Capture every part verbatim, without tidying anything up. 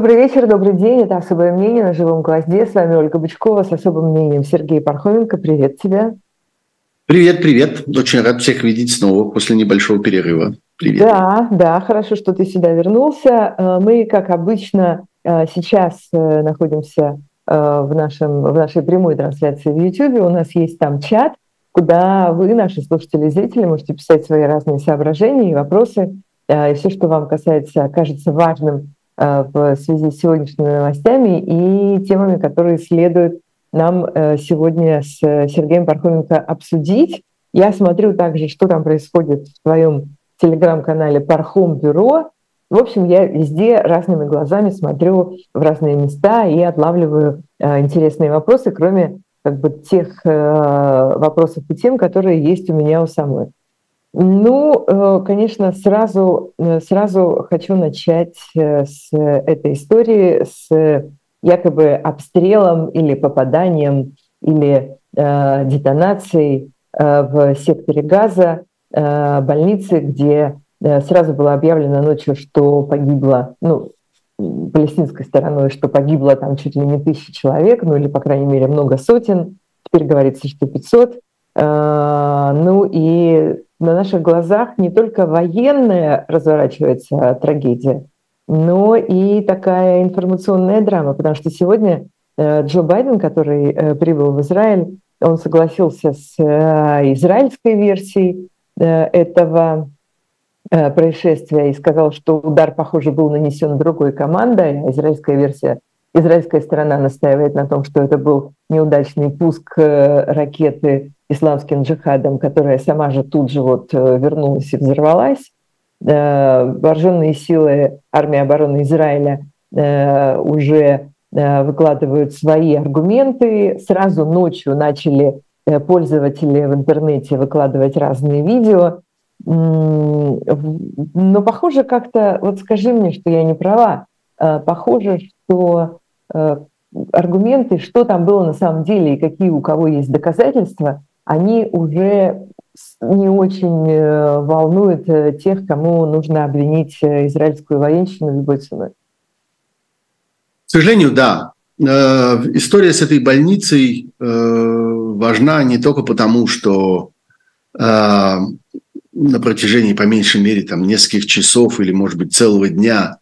Добрый вечер, добрый день. Это «Особое мнение» на «Живом гвозде». С вами Ольга Бычкова, с особым мнением Сергей Пархоменко. Привет тебе. Привет, привет. Очень рад всех видеть снова после небольшого перерыва. Привет. Да, да, хорошо, что ты сюда вернулся. Мы, как обычно, сейчас находимся в, нашем, в нашей прямой трансляции в YouTube. У нас есть там чат, куда вы, наши слушатели и зрители, можете писать свои разные соображения и вопросы. И все, что вам касается, кажется важным в связи с сегодняшними новостями и темами, которые следует нам сегодня с Сергеем Пархоменко обсудить. Я смотрю также, что там происходит в твоем телеграм-канале «Пархом Бюро». В общем, я везде разными глазами смотрю в разные места и отлавливаю интересные вопросы, кроме как бы тех вопросов и тем, которые есть у меня у самой. Ну, конечно, сразу, сразу хочу начать с этой истории, с якобы обстрелом или попаданием, или э, детонацией э, в секторе Газа э, больницы, где э, сразу было объявлено ночью, что погибло, ну, палестинской стороной, что погибло там чуть ли не тысяча человек, ну или, по крайней мере, много сотен, теперь говорится, что пятьсот. Э, ну и на наших глазах не только военная разворачивается трагедия, но и такая информационная драма, потому что сегодня Джо Байден, который прибыл в Израиль, он согласился с израильской версией этого происшествия и сказал, что удар, похоже, был нанесен другой командой, а израильская версия, израильская сторона настаивает на том, что это был неудачный пуск ракеты исламским джихадом, которая сама же тут же вот вернулась и взорвалась. Вооруженные силы армии обороны Израиля уже выкладывают свои аргументы. Сразу ночью начали пользователи в интернете выкладывать разные видео. Но похоже как-то, вот скажи мне, что я не права, похоже, что аргументы, что там было на самом деле и какие у кого есть доказательства, они уже не очень волнуют тех, кому нужно обвинить израильскую военщину любой ценой. К сожалению, да. История с этой больницей важна не только потому, что на протяжении, по меньшей мере, там, нескольких часов или, может быть, целого дня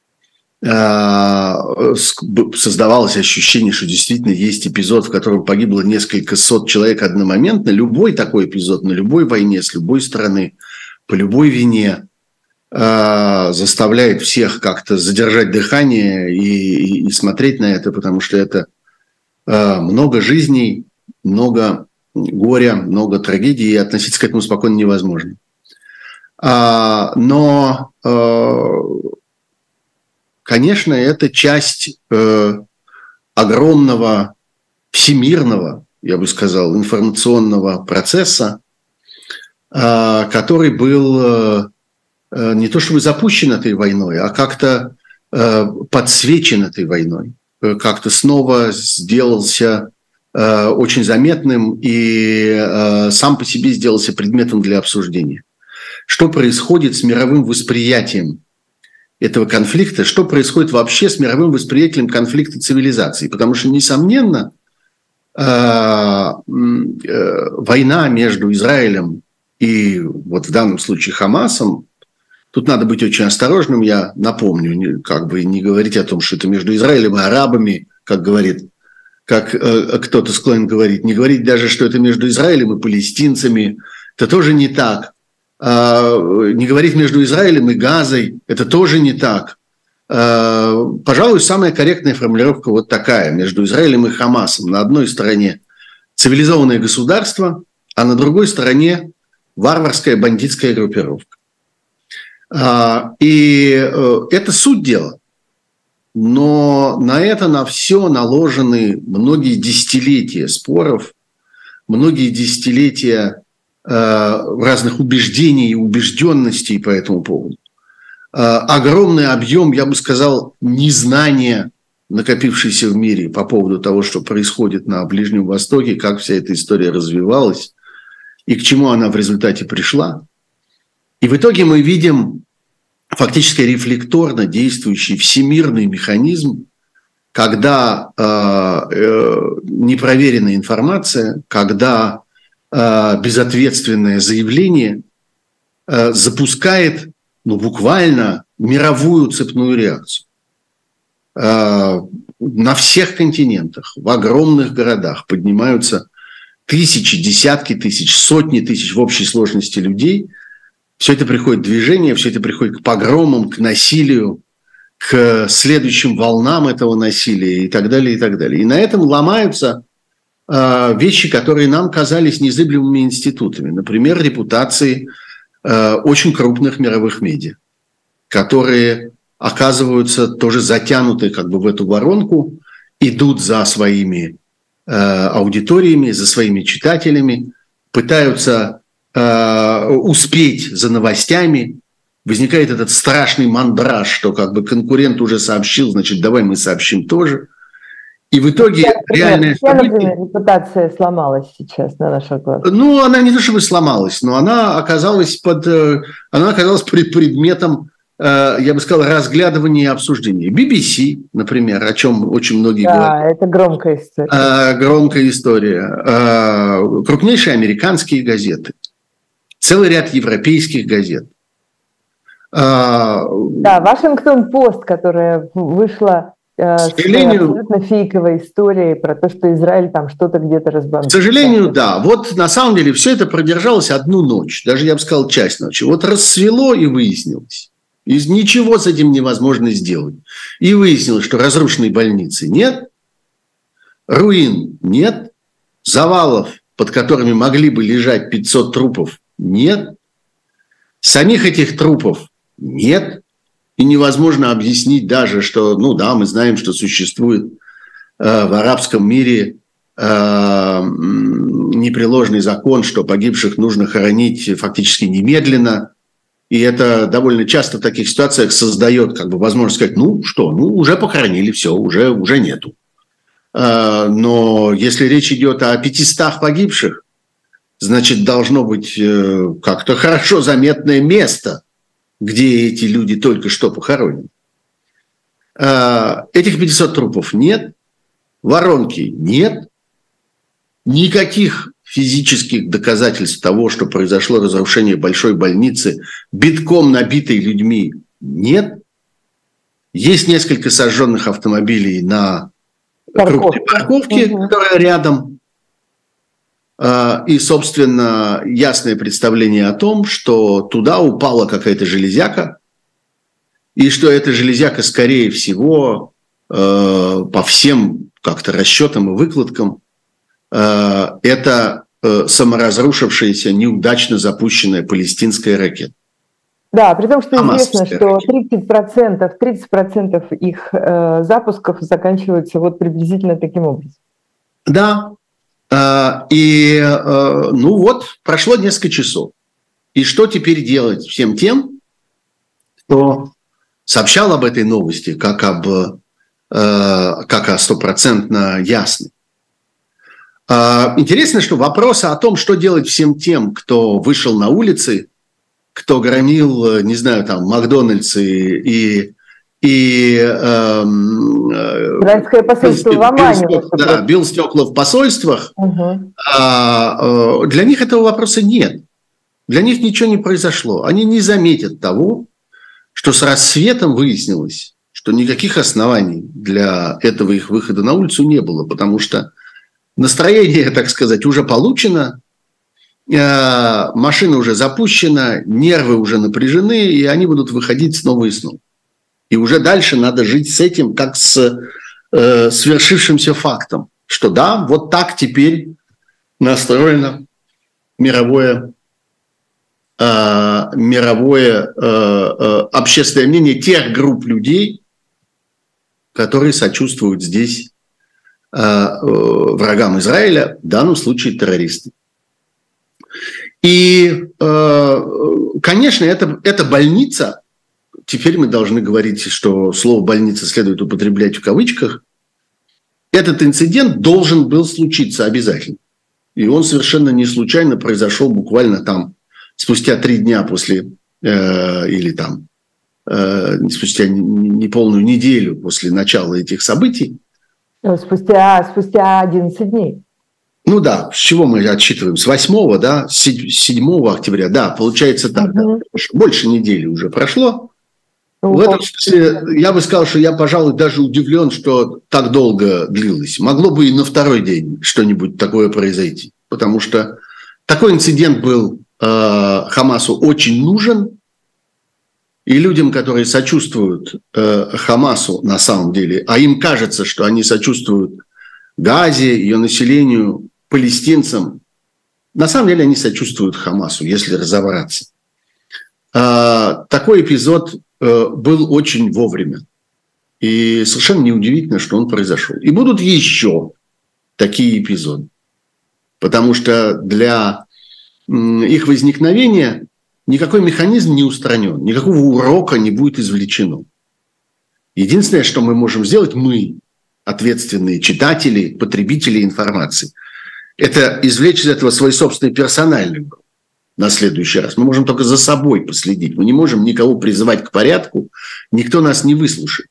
создавалось ощущение, что действительно есть эпизод, в котором погибло несколько сот человек одномоментно. Любой такой эпизод на любой войне, с любой стороны, по любой вине э, заставляет всех как-то задержать дыхание и, и, и смотреть на это, потому что это э, много жизней, много горя, много трагедий, и относиться к этому спокойно невозможно. А, но... Э, Конечно, это часть э, огромного всемирного, я бы сказал, информационного процесса, э, который был э, не то чтобы запущен этой войной, а как-то э, подсвечен этой войной, как-то снова сделался э, очень заметным и э, сам по себе сделался предметом для обсуждения. Что происходит с мировым восприятием этого конфликта, что происходит вообще с мировым восприятием конфликта цивилизаций. Потому что, несомненно, война между Израилем и, вот в данном случае, Хамасом, тут надо быть очень осторожным, я напомню, как бы не говорить о том, что это между Израилем и арабами, как говорит, как кто-то склонен говорить, не говорить даже, что это между Израилем и палестинцами, это тоже не так. Не говорить между Израилем и Газой, это тоже не так. Пожалуй, самая корректная формулировка вот такая: между Израилем и Хамасом. На одной стороне цивилизованное государство, а на другой стороне варварская бандитская группировка. И это суть дела. Но на это, на все наложены многие десятилетия споров, многие десятилетия разных убеждений и убежденностей по этому поводу. Огромный объем, я бы сказал, незнания, накопившийся в мире по поводу того, что происходит на Ближнем Востоке, как вся эта история развивалась и к чему она в результате пришла. И в итоге мы видим фактически рефлекторно действующий всемирный механизм, когда э, э, непроверенная информация, когда э, безответственное заявление э, запускает, ну, буквально мировую цепную реакцию. Э, на всех континентах, в огромных городах поднимаются тысячи, десятки тысяч, сотни тысяч в общей сложности людей. Все это приходит в движение, все это приходит к погромам, к насилию, к следующим волнам этого насилия и так далее, и так далее. И на этом ломаются э, вещи, которые нам казались незыблемыми институтами. Например, репутации э, очень крупных мировых медиа, которые оказываются тоже затянуты как бы в эту воронку, идут за своими э, аудиториями, за своими читателями, пытаются э, успеть за новостями. Возникает этот страшный мандраж, что как бы конкурент уже сообщил, значит, давай мы сообщим тоже. И в итоге я, реальная... Я, например, репутация сломалась сейчас на наших глазах. Ну, она не то чтобы сломалась, но она оказалась под... Она оказалась пред предметом, я бы сказал, разглядывания и обсуждения. би би си, например, о чем очень многие да, говорят. Да, это громкая история. Громкая история. Крупнейшие американские газеты. Целый ряд европейских газет. Да, Вашингтон-Пост, которая вышла э, с абсолютно фейковой историей про то, что Израиль там что-то где-то разбомбил. К сожалению, да. Вот на самом деле все это продержалось одну ночь, даже я бы сказал часть ночи. Вот рассвело и выяснилось. И ничего с этим невозможно сделать. И выяснилось, что разрушенной больницы нет, руин нет, завалов, под которыми могли бы лежать пятьсот трупов, нет, самих этих трупов нет, и невозможно объяснить даже, что, ну да, мы знаем, что существует э, в арабском мире э, непреложный закон, что погибших нужно хоронить фактически немедленно, и это довольно часто в таких ситуациях создает как бы возможность сказать, ну что, ну уже похоронили, все, уже, уже нету. Э, но если речь идет о пятистах погибших, значит, должно быть э, как-то хорошо заметное место, где эти люди только что похоронены. Этих пятисот трупов нет, воронки нет, никаких физических доказательств того, что произошло разрушение большой больницы, битком набитой людьми, нет. Есть несколько сожженных автомобилей на крупной парковке, угу. которая рядом. И, собственно, ясное представление о том, что туда упала какая-то железяка, и что эта железяка, скорее всего, по всем как-то расчетам и выкладкам, это саморазрушившаяся, неудачно запущенная палестинская ракета. Да, при том, что известно, что тридцать процентов, тридцать процентов их запусков заканчиваются вот приблизительно таким образом. Да. И, ну вот, прошло несколько часов. И что теперь делать всем тем, кто сообщал об этой новости, как, об, как о стопроцентно ясной? Интересно, что вопросы о том, что делать всем тем, кто вышел на улицы, кто громил, не знаю, там, Макдональдсы и... и Израильское посольство в Омане. Да, бил стекла в посольствах. Угу. А, для них этого вопроса нет. Для них ничего не произошло. Они не заметят того, что с рассветом выяснилось, что никаких оснований для этого их выхода на улицу не было, потому что настроение, так сказать, уже получено, машина уже запущена, нервы уже напряжены, и они будут выходить снова и снова. И уже дальше надо жить с этим, как с э, свершившимся фактом, что да, вот так теперь настроено мировое, э, мировое э, э, общественное мнение тех групп людей, которые сочувствуют здесь э, э, врагам Израиля, в данном случае террористам. И, э, конечно, это, это больница. Теперь мы должны говорить, что слово «больница» следует употреблять в кавычках. Этот инцидент должен был случиться обязательно. И он совершенно не случайно произошел буквально там спустя три дня после, э, или там э, спустя неполную неделю после начала этих событий. Спустя, спустя одиннадцать дней. Ну да, с чего мы отсчитываем? С восьмого, да, с седьмого октября, да, получается так. Угу. Да. Больше недели уже прошло. В этом смысле я бы сказал, что я, пожалуй, даже удивлен, что так долго длилось. Могло бы и на второй день что-нибудь такое произойти, потому что такой инцидент был э, Хамасу очень нужен, и людям, которые сочувствуют э, Хамасу на самом деле, а им кажется, что они сочувствуют Газе, ее населению, палестинцам, на самом деле они сочувствуют Хамасу, если разобраться. Э, такой эпизод был очень вовремя. И совершенно неудивительно, что он произошел. И будут еще такие эпизоды. Потому что для их возникновения никакой механизм не устранен, никакого урока не будет извлечено. Единственное, что мы можем сделать, мы, ответственные читатели, потребители информации, это извлечь из этого свой собственный персональный урок. На следующий раз. Мы можем только за собой последить. Мы не можем никого призывать к порядку. Никто нас не выслушает.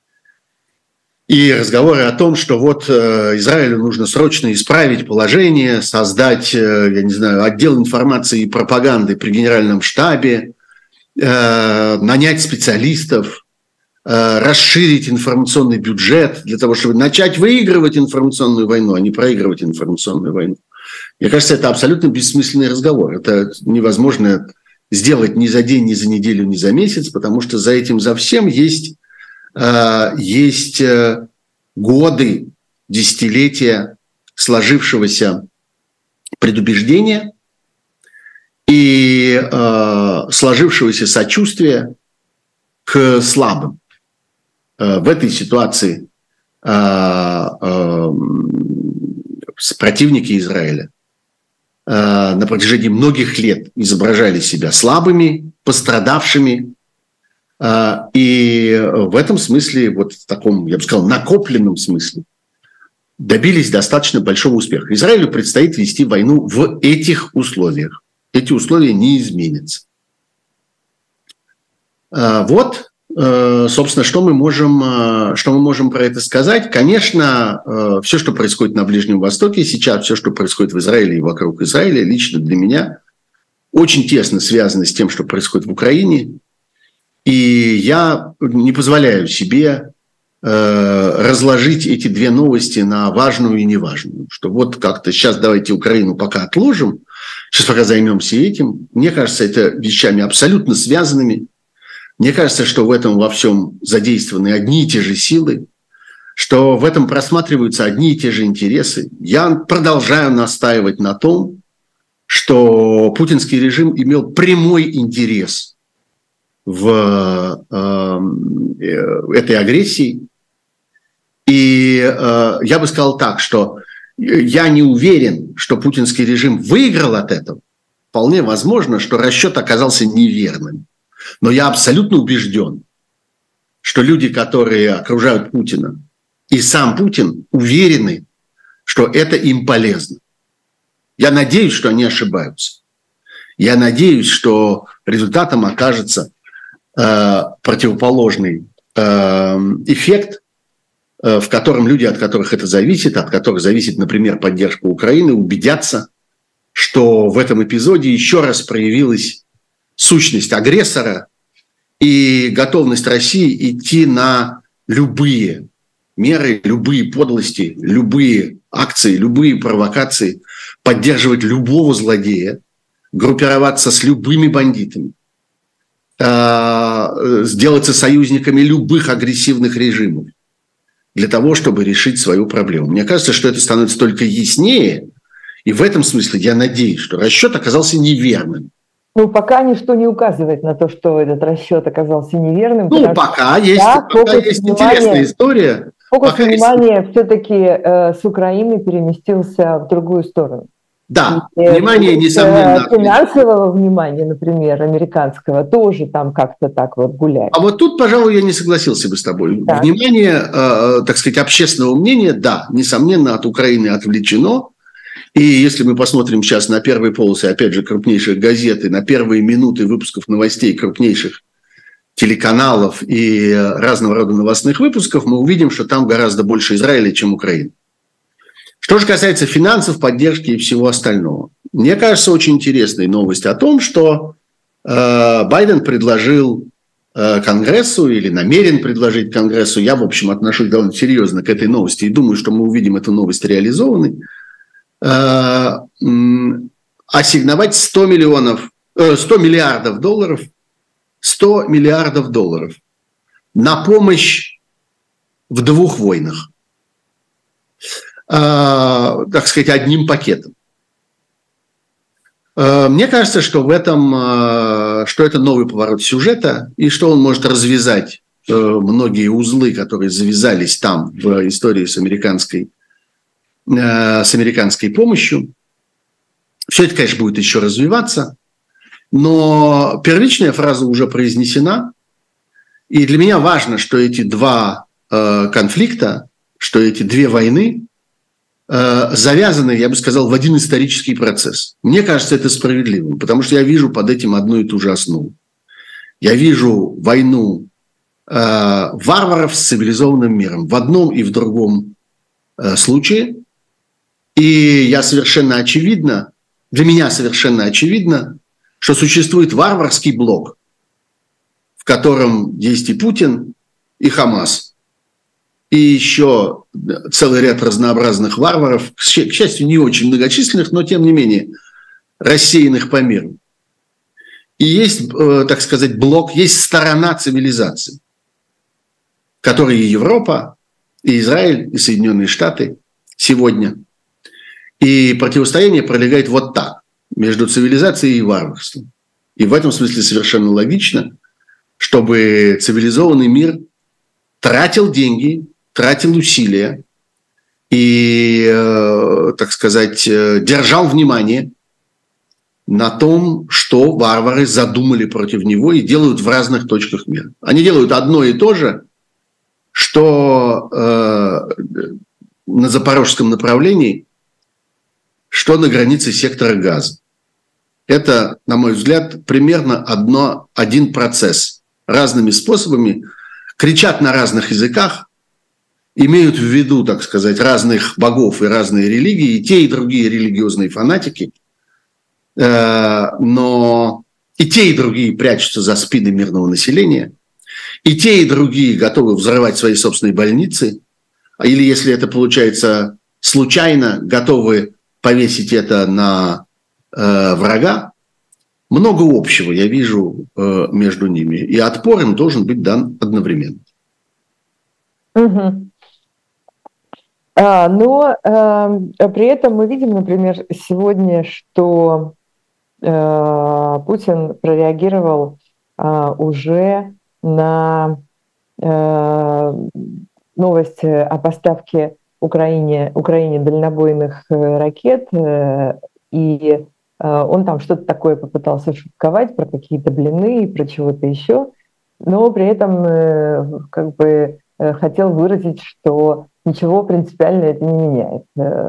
И разговоры о том, что вот э, Израилю нужно срочно исправить положение, создать, э, я не знаю, отдел информации и пропаганды при Генеральном штабе, э, нанять специалистов, э, расширить информационный бюджет для того, чтобы начать выигрывать информационную войну, а не проигрывать информационную войну. Мне кажется, это абсолютно бессмысленный разговор. Это невозможно сделать ни за день, ни за неделю, ни за месяц, потому что за этим, за всем есть, э, есть э, годы, десятилетия сложившегося предубеждения и э, сложившегося сочувствия к слабым. Э, в этой ситуации э, э, противники Израиля на протяжении многих лет изображали себя слабыми, пострадавшими. И в этом смысле, вот в таком, я бы сказал, накопленном смысле, добились достаточно большого успеха. Израилю предстоит вести войну в этих условиях. Эти условия не изменятся. Вот, собственно, что мы можем, что мы можем про это сказать. Конечно, все, что происходит на Ближнем Востоке сейчас, все, что происходит в Израиле и вокруг Израиля, лично для меня очень тесно связано с тем, что происходит в Украине. И я не позволяю себе разложить эти две новости на важную и неважную. Что вот как-то сейчас давайте Украину пока отложим, сейчас пока займемся этим. Мне кажется, это вещами абсолютно связанными. Мне кажется, что в этом во всем задействованы одни и те же силы, что в этом просматриваются одни и те же интересы. Я продолжаю настаивать на том, что путинский режим имел прямой интерес в э, этой агрессии. И э, я бы сказал так, что я не уверен, что путинский режим выиграл от этого. Вполне возможно, что расчет оказался неверным. Но я абсолютно убежден, что люди, которые окружают Путина, и сам Путин уверены, что это им полезно. Я надеюсь, что они ошибаются. Я надеюсь, что результатом окажется э, противоположный э, эффект, э, в котором люди, от которых это зависит, от которых зависит, например, поддержка Украины, убедятся, что в этом эпизоде еще раз проявилась сущность агрессора и готовность России идти на любые меры, любые подлости, любые акции, любые провокации, поддерживать любого злодея, группироваться с любыми бандитами, сделаться союзниками любых агрессивных режимов для того, чтобы решить свою проблему. Мне кажется, что это становится только яснее, и в этом смысле я надеюсь, что расчет оказался неверным. Ну, пока ничто не указывает на то, что этот расчет оказался неверным. Ну, пока есть, да, пока есть интересная история. Фокус внимания есть... все-таки э, с Украины переместился в другую сторону. Да, и, внимание, э, несомненно. Финансового внимания, например, американского, тоже там как-то так вот гуляет. А вот тут, пожалуй, я не согласился бы с тобой. Да. Внимание, э, так сказать, общественного мнения, да, несомненно, от Украины отвлечено. И если мы посмотрим сейчас на первые полосы, опять же, крупнейших газет, и на первые минуты выпусков новостей крупнейших телеканалов и разного рода новостных выпусков, мы увидим, что там гораздо больше Израиля, чем Украины. Что же касается финансов, поддержки и всего остального. Мне кажется, очень интересной новость о том, что э, Байден предложил э, Конгрессу или намерен предложить Конгрессу, я, в общем, отношусь довольно серьезно к этой новости и думаю, что мы увидим эту новость реализованной, э, э, ассигновать сто миллионов, э, сто миллиардов долларов, сто миллиардов долларов на помощь в двух войнах. Э, так сказать, одним пакетом. Э, мне кажется, что в этом, э, что это новый поворот сюжета, и что он может развязать э, многие узлы, которые завязались там в истории с американской, э, с американской помощью. Все это, конечно, будет еще развиваться, но первичная фраза уже произнесена, и для меня важно, что эти два э, конфликта, что эти две войны завязаны, я бы сказал, в один исторический процесс. Мне кажется, это справедливым, потому что я вижу под этим одну и ту же основу. Я вижу войну э, варваров с цивилизованным миром в одном и в другом э, случае. И я совершенно очевидно, для меня совершенно очевидно, что существует варварский блок, в котором есть и Путин, и Хамас. И еще целый ряд разнообразных варваров, к счастью, не очень многочисленных, но тем не менее рассеянных по миру. И есть, так сказать, блок, есть сторона цивилизации, в которой и Европа, и Израиль, и Соединенные Штаты сегодня. И противостояние пролегает вот так, между цивилизацией и варварством. И в этом смысле совершенно логично, чтобы цивилизованный мир тратил деньги, тратил усилия и, э, так сказать, э, держал внимание на том, что варвары задумали против него и делают в разных точках мира. Они делают одно и то же, что э, на запорожском направлении, что на границе сектора Газа. Это, на мой взгляд, примерно одно, один процесс. Разными способами, кричат на разных языках, имеют в виду, так сказать, разных богов и разные религии, и те, и другие религиозные фанатики, но и те, и другие прячутся за спины мирного населения, и те, и другие готовы взрывать свои собственные больницы, или, если это получается случайно, готовы повесить это на э, врага. Много общего я вижу э, между ними, и отпор им должен быть дан одновременно. Угу. А, но э, при этом мы видим, например, сегодня, что э, Путин прореагировал э, уже на э, новость о поставке Украине, Украине дальнобойных э, ракет, э, и э, он там что-то такое попытался шутковать про какие-то блины и про чего-то еще, но при этом э, как бы э, хотел выразить, что ничего принципиально это не меняет.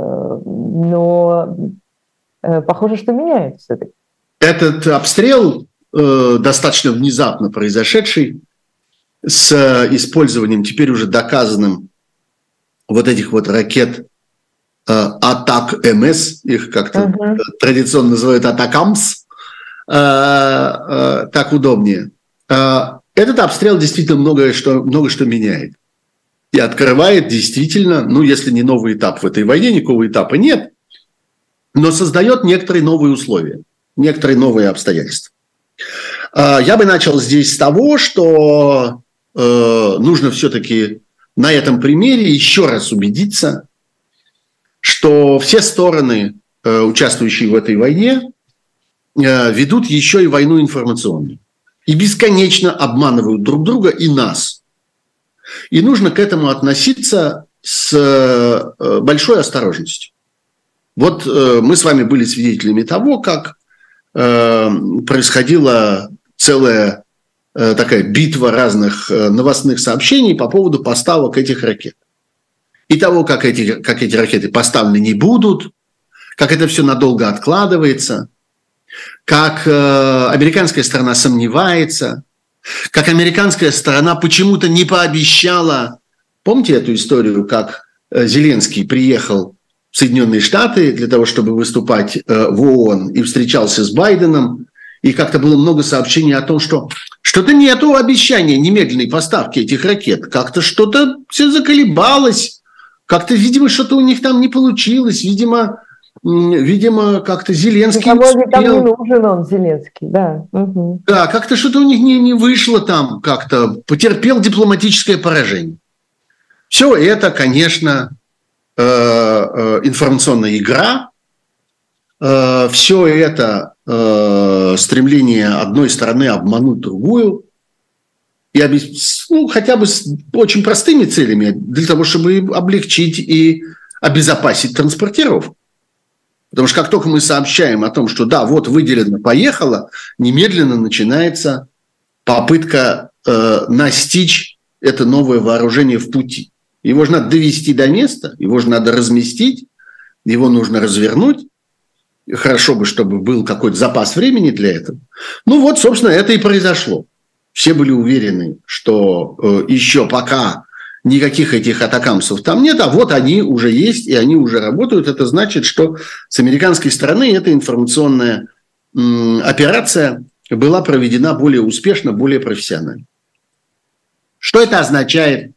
Но похоже, что меняет все-таки. Этот обстрел, э, достаточно внезапно произошедший, с использованием, теперь уже доказанным, вот этих вот ракет э, Атак-МС, их как-то uh-huh. традиционно называют Атакамс, э, э, так удобнее. Э, этот обстрел действительно многое что, много что меняет. И открывает действительно, ну, если не новый этап в этой войне, никакого этапа нет, но создает некоторые новые условия, некоторые новые обстоятельства. Я бы начал здесь с того, что э, нужно все-таки на этом примере еще раз убедиться, что все стороны, э, участвующие в этой войне, э, ведут еще и войну информационную. И бесконечно обманывают друг друга и нас. И нужно к этому относиться с большой осторожностью. Вот э, мы с вами были свидетелями того, как э, происходила целая э, такая битва разных э, новостных сообщений по поводу поставок этих ракет. И того, как эти, как эти ракеты поставлены не будут, как это все надолго откладывается, как э, американская сторона сомневается, как американская сторона почему-то не пообещала. Помните эту историю, как Зеленский приехал в Соединенные Штаты для того, чтобы выступать в ООН и встречался с Байденом, и как-то было много сообщений о том, что что-то нету обещания немедленной поставки этих ракет, как-то что-то все заколебалось, как-то, видимо, что-то у них там не получилось, видимо, видимо как-то Зеленский никому успел. Там не нужен он, Зеленский, да. Угу. Да, как-то что-то у них не, не вышло там, как-то потерпел дипломатическое поражение. Все это, конечно, информационная игра, все это стремление одной стороны обмануть другую, и ну, хотя бы с очень простыми целями, для того, чтобы облегчить и обезопасить транспортировку. Потому что как только мы сообщаем о том, что да, вот выделено, поехало, немедленно начинается попытка э, настичь это новое вооружение в пути. Его же надо довести до места, его же надо разместить, его нужно развернуть. Хорошо бы, чтобы был какой-то запас времени для этого. Ну вот, собственно, это и произошло. Все были уверены, что э, еще пока никаких этих атакамсов там нет, а вот они уже есть, и они уже работают. Это значит, что с американской стороны эта информационная м, операция была проведена более успешно, более профессионально. Что это означает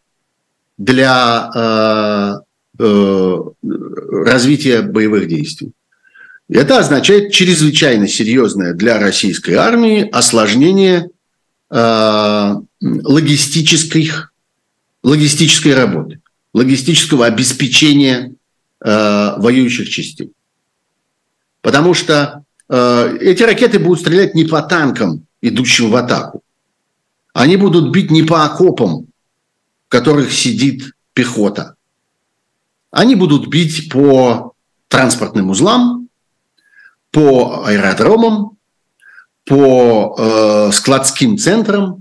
для э, э, развития боевых действий? Это означает чрезвычайно серьезное для российской армии осложнение э, логистических, логистической работы, логистического обеспечения э, воюющих частей. Потому что э, эти ракеты будут стрелять не по танкам, идущим в атаку. Они будут бить не по окопам, в которых сидит пехота. Они будут бить по транспортным узлам, по аэродромам, по э, складским центрам,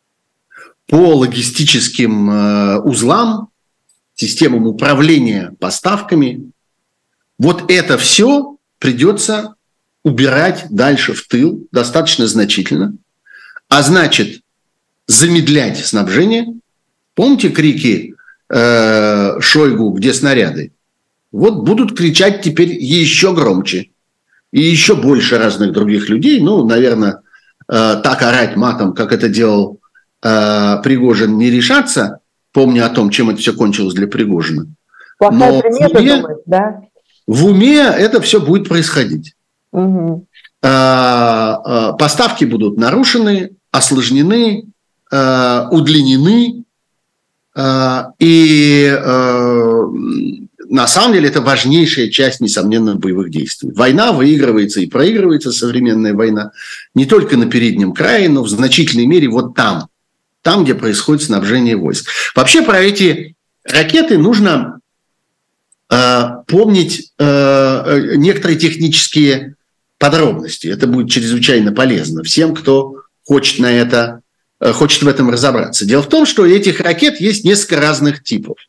по логистическим э, узлам, системам управления поставками. Вот это все придется убирать дальше в тыл достаточно значительно, а значит замедлять снабжение. Помните крики э, Шойгу «Где снаряды?» Вот будут кричать теперь еще громче. И еще больше разных других людей. Ну, наверное, э, так орать матом, как это делал э, Пригожин, не решаться, помня о том, чем это все кончилось для Пригожина. Но в уме, думать, да? в уме это все будет происходить. Угу. Э, э, поставки будут нарушены, осложнены, э, удлинены. Э, и э, на самом деле это важнейшая часть, несомненно, боевых действий. Война выигрывается и проигрывается, современная война, не только на переднем крае, но в значительной мере вот там, там, где происходит снабжение войск. Вообще про эти ракеты нужно э, помнить э, некоторые технические подробности. Это будет чрезвычайно полезно всем, кто хочет, на это, э, хочет в этом разобраться. Дело в том, что у этих ракет есть несколько разных типов.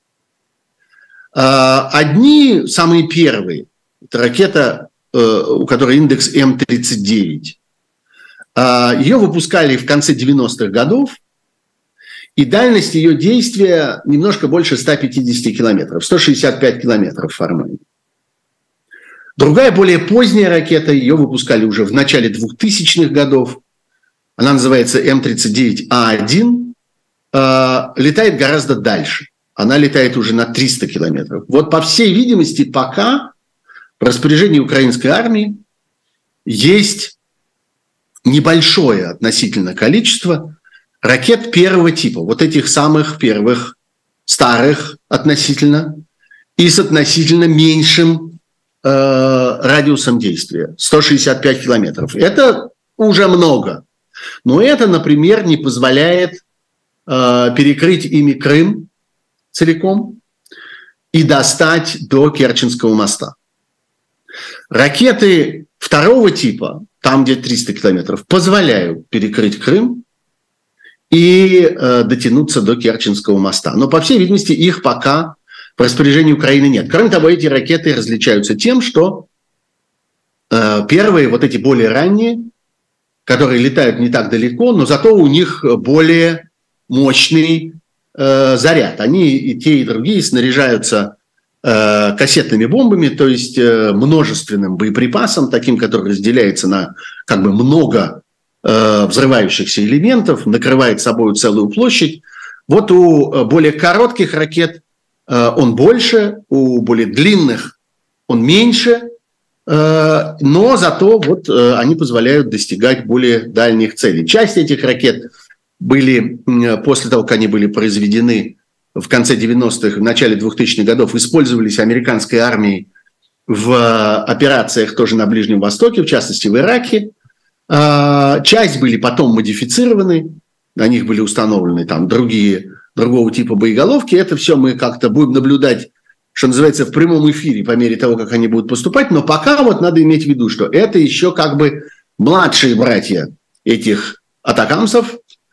Одни, самые первые, это ракета, у которой индекс эм тридцать девять. Ее выпускали в конце девяностых годов, и дальность ее действия немножко больше ста пятидесяти километров, сто шестьдесят пять километров формально. Другая, более поздняя ракета, ее выпускали уже в начале двухтысячных годов, она называется эм тридцать девять а один, летает гораздо дальше. Она летает уже на триста километров. Вот, по всей видимости, пока в распоряжении украинской армии есть небольшое относительно количество ракет первого типа, вот этих самых первых, старых относительно, и с относительно меньшим э, радиусом действия, сто шестьдесят пять километров. Это уже много. Но это, например, не позволяет э, перекрыть ими Крым целиком и достать до Керченского моста. Ракеты второго типа, там где триста километров, позволяют перекрыть Крым и э, дотянуться до Керченского моста. Но, по всей видимости, их пока в распоряжении Украины нет. Кроме того, эти ракеты различаются тем, что э, первые, вот эти более ранние, которые летают не так далеко, но зато у них более мощный э, заряд. Они и те, и другие снаряжаются э, кассетными бомбами, то есть э, множественным боеприпасом, таким, который разделяется на как бы много э, взрывающихся элементов, накрывает собой целую площадь. Вот у более коротких ракет э, он больше, у более длинных он меньше, но зато вот они позволяют достигать более дальних целей. Часть этих ракет были, после того, как они были произведены в конце девяностых, в начале двухтысячных годов, использовались американской армией в операциях тоже на Ближнем Востоке, в частности в Ираке. Часть были потом модифицированы, на них были установлены там другие, другого типа боеголовки. Это все мы как-то будем наблюдать, что называется, в прямом эфире по мере того, как они будут поступать. Но пока вот надо иметь в виду, что это еще как бы младшие братья этих атакамсов.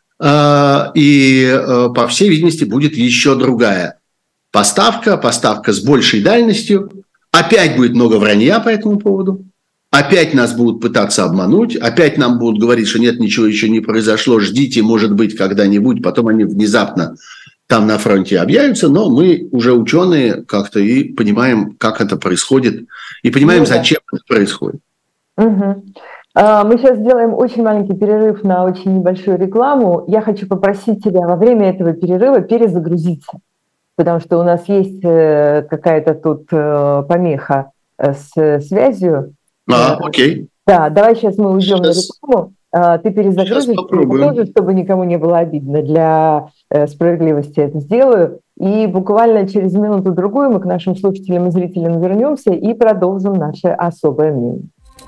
И, по всей видимости, будет еще другая поставка, поставка с большей дальностью. Опять будет много вранья по этому поводу. Опять нас будут пытаться обмануть. Опять нам будут говорить, что нет, ничего еще не произошло. Ждите, может быть, когда-нибудь. Потом они внезапно там на фронте объявятся, но мы уже ученые как-то и понимаем, как это происходит, и понимаем, ну, да. зачем это происходит. Угу. А, мы сейчас сделаем очень маленький перерыв на очень небольшую рекламу. Я хочу попросить тебя во время этого перерыва перезагрузиться, потому что у нас есть какая-то тут помеха с связью. А, окей. Да, давай сейчас мы уйдем сейчас. на рекламу. Ты перезагрузишься, тоже, чтобы никому не было обидно, для э, справедливости это сделаю. И буквально через минуту-другую мы к нашим слушателям и зрителям вернемся и продолжим наше особое мнение.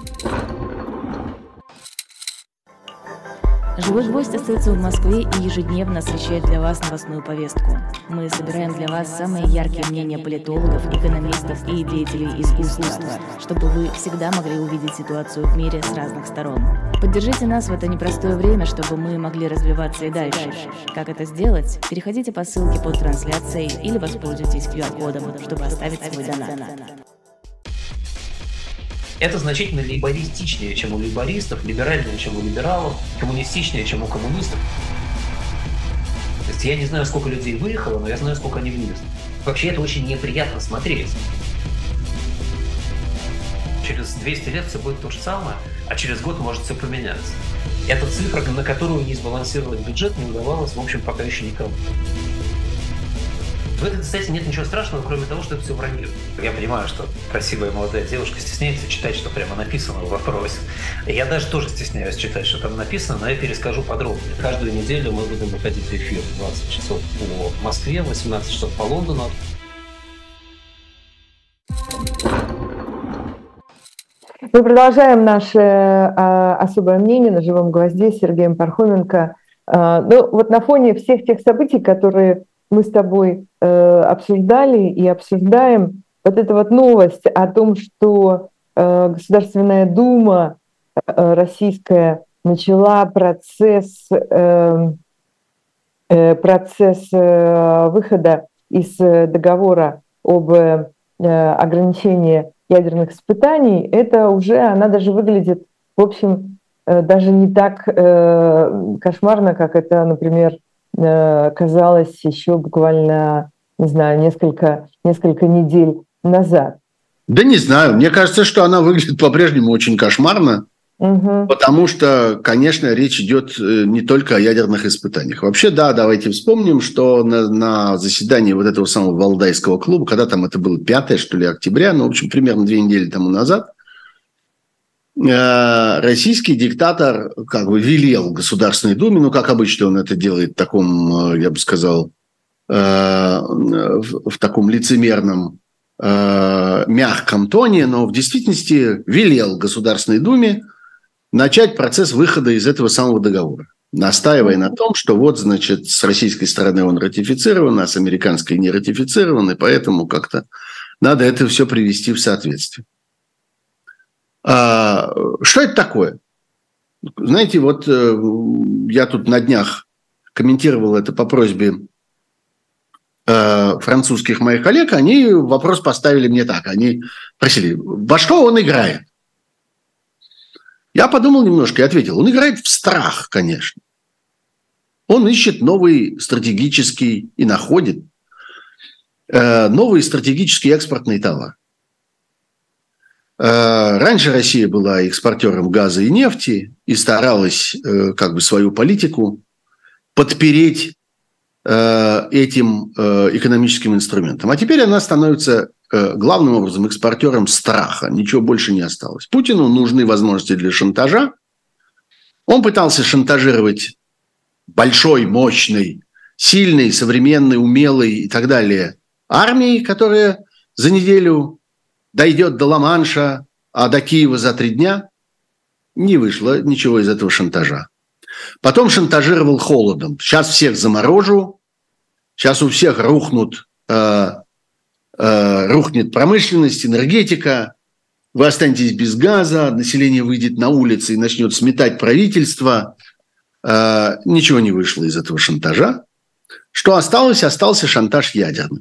«Живой гвоздь» остается в Москве и ежедневно освещает для вас новостную повестку. Мы собираем для вас самые яркие мнения политологов, экономистов и деятелей искусства, чтобы вы всегда могли увидеть ситуацию в мире с разных сторон. Поддержите нас в это непростое время, чтобы мы могли развиваться и дальше. Как это сделать? Переходите по ссылке под трансляцией или воспользуйтесь ку ар-кодом, чтобы оставить свой донат. Это значительно лейбористичнее, чем у лейбористов, либеральнее, чем у либералов, коммунистичнее, чем у коммунистов. То есть я не знаю, сколько людей выехало, но я знаю, сколько они влезли. Вообще это очень неприятно смотреть. Через двести лет все будет то же самое, а через год может все поменяться. Это цифра, на которую не сбалансировать бюджет не удавалось, в общем, пока еще никому. В этой статье нет ничего страшного, кроме того, что это все вранье. Я понимаю, что красивая молодая девушка стесняется читать, что прямо написано в вопросе. Я даже тоже стесняюсь читать, что там написано, но я перескажу подробнее. Каждую неделю мы будем выходить в эфир в двадцать часов по Москве, восемнадцать часов по Лондону. Мы продолжаем наше а, особое мнение на «Живом гвозде» с Сергеем Пархоменко. А, ну, вот на фоне всех тех событий, которые мы с тобой э, обсуждали и обсуждаем, вот эта вот новость о том, что э, Государственная Дума э, российская начала процесс, э, э, процесс э, выхода из договора об э, ограничении ядерных испытаний, это уже, она даже выглядит, в общем, э, даже не так э, кошмарно, как это, например, казалось еще буквально, не знаю, несколько, несколько недель назад. Да не знаю. Мне кажется, что она выглядит по-прежнему очень кошмарно, угу. потому что, конечно, речь идет не только о ядерных испытаниях. Вообще, да, давайте вспомним, что на, на заседании вот этого самого Валдайского клуба, когда там это было пятое, что ли, октября, ну, в общем, примерно две недели тому назад, российский диктатор как бы велел Государственной Думе, ну, как обычно он это делает в таком, я бы сказал, в таком лицемерном, мягком тоне, но в действительности велел Государственной Думе начать процесс выхода из этого самого договора, настаивая на том, что вот, значит, с российской стороны он ратифицирован, а с американской не ратифицирован, и поэтому как-то надо это все привести в соответствие. Что это такое? Знаете, вот я тут на днях комментировал это по просьбе французских моих коллег, они вопрос поставили мне так, они просили, во что он играет? Я подумал немножко и ответил. Он играет в страх, конечно. Он ищет новый стратегический и находит э, новый стратегический экспортный товар. Э, раньше Россия была экспортером газа и нефти и старалась э, как бы свою политику подпереть э, этим э, экономическим инструментом. А теперь она становится э, главным образом экспортером страха. Ничего больше не осталось. Путину нужны возможности для шантажа. Он пытался шантажировать большой, мощной, сильной, современной, умелой и так далее армией, которая за неделю дойдет до Ла-Манша, а до Киева за три дня. Не вышло ничего из этого шантажа. Потом шантажировал холодом. Сейчас всех заморожу, сейчас у всех рухнут, э, э, рухнет промышленность, энергетика, вы останетесь без газа, население выйдет на улицы и начнет сметать правительство. Uh, ничего не вышло из этого шантажа. Что осталось? Остался шантаж ядерный.